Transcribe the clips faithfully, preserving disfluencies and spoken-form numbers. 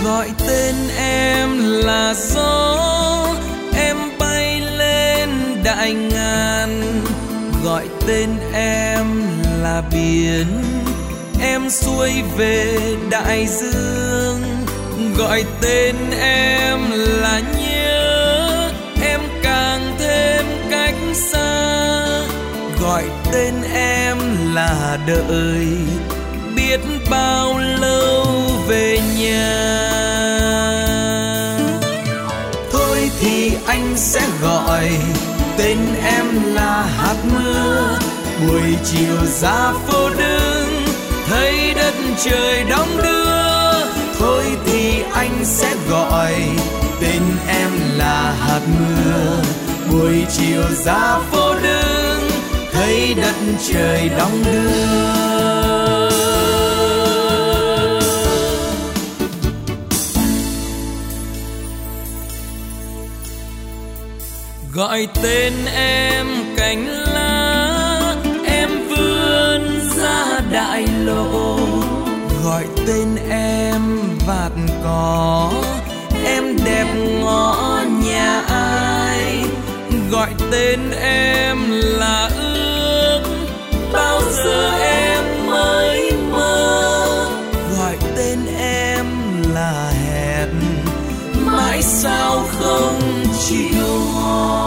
Gọi tên em là gió, em bay lên đại ngàn. Gọi tên em là biển, em xuôi về đại dương. Gọi tên em là nhớ, em càng thêm cách xa. Gọi tên em là đợi, biết bao lâu về nhà. Thôi thì anh sẽ gọi tên em là hạt mưa. Buổi chiều ra phố đứng, thấy đất trời đong đưa. Thôi thì anh sẽ gọi tên em là hạt mưa. Buổi chiều ra phố đứng, thấy đất trời đong đưa. Gọi tên em cành lá, em vươn ra đại lộ. Gọi tên em vạt cỏ, em đẹp ngõ nhà ai. Gọi tên em là ước, bao giờ em mới mơ. Gọi tên em là hẹn, mãi sao không chịu hò.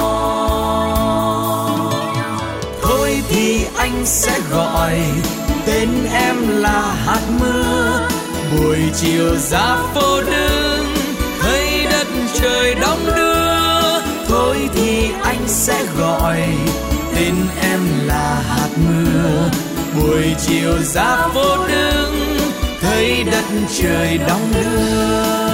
Thôi thì anh sẽ gọi tên em là hạt mưa. Buổi chiều ra phố đứng, thấy đất trời đong đưa. Thôi thì anh sẽ gọi tên em là hạt mưa. Buổi chiều ra phố đứng, thấy đất trời đong đưa.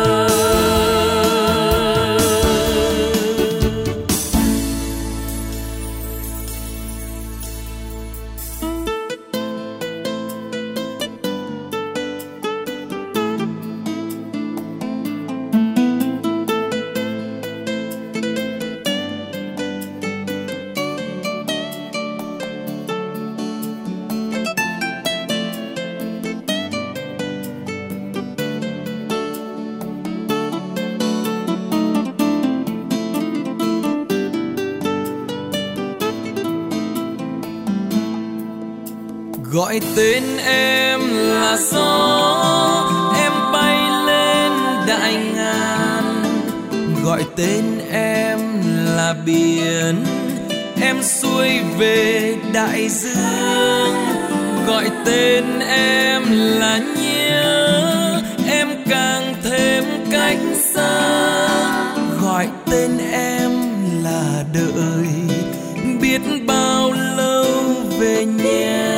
Gọi tên em là gió, em bay lên đại ngàn. Gọi tên em là biển, em xuôi về đại dương. Gọi tên em là nhớ, em càng thêm cách xa. Gọi tên em là đợi, biết bao lâu về nhà.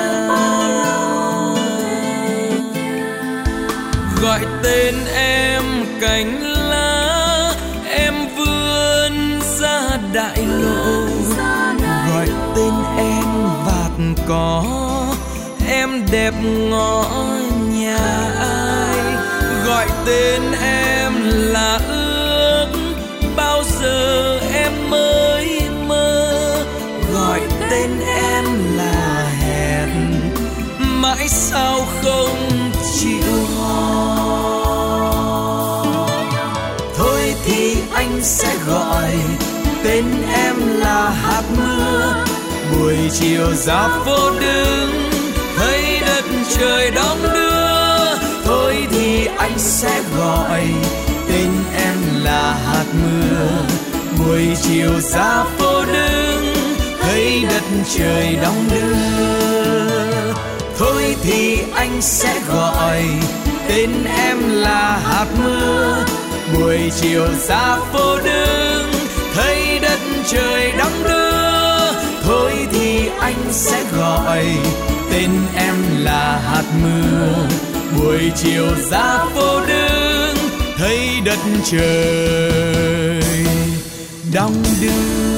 Gọi tên em cành lá, em vươn ra đại lộ. Gọi tên em vạt cỏ, em đẹp ngõ nhà ai. Gọi tên em là ước, bao giờ em mới mơ. Gọi tên em là hẹn, mãi sao không chịu hò. Thôi thì anh sẽ gọi tên em là hạt mưa. Buổi chiều ra phố đứng, thấy đất trời đong đưa. Thôi thì anh sẽ gọi tên em là hạt mưa. Buổi chiều ra phố đứng, thấy đất trời đong đưa. Thôi thì anh sẽ gọi tên em là hạt mưa. Buổi chiều ra phố đứng, thấy đất trời đong đưa. Thôi thì anh sẽ gọi tên em là hạt mưa. Buổi chiều ra phố đứng, thấy đất trời đong đưa.